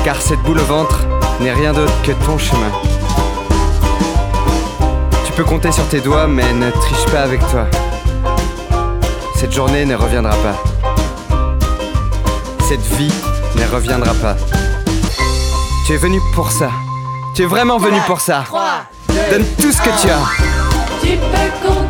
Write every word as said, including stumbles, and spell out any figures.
car cette boule au ventre n'est rien d'autre que ton chemin. Tu peux compter sur tes doigts, mais ne triche pas avec toi. Cette journée ne reviendra pas. Cette vie ne reviendra pas. Tu es venu pour ça. Tu es vraiment venu pour ça. Donne tout ce que tu as. Tu peux